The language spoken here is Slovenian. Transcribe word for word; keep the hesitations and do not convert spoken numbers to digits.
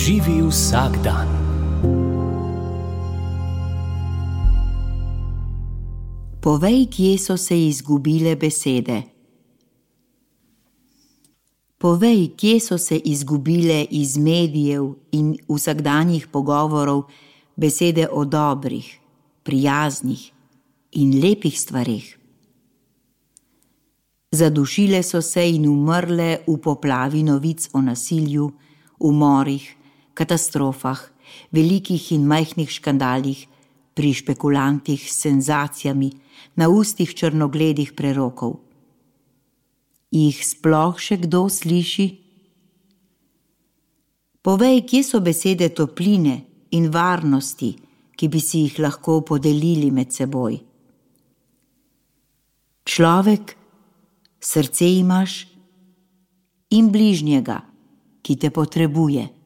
Živi vsak dan. Povej, kje so se izgubile besede. Povej, kje so se izgubile iz medijev in vsakdanjih pogovorov besede o dobrih, prijaznih in lepih stvareh. Zadušile so se in umrle v poplavi novic o nasilju, umorih, katastrofah, velikih in majhnih škandalih, pri špekulantih s senzacijami, na ustih črnogledih prerokov. Jih sploh še kdo sliši? Povej, kje so besede topline in varnosti, ki bi si jih lahko podelili med seboj. Človek, srce imaš in bližnjega, ki te potrebuje.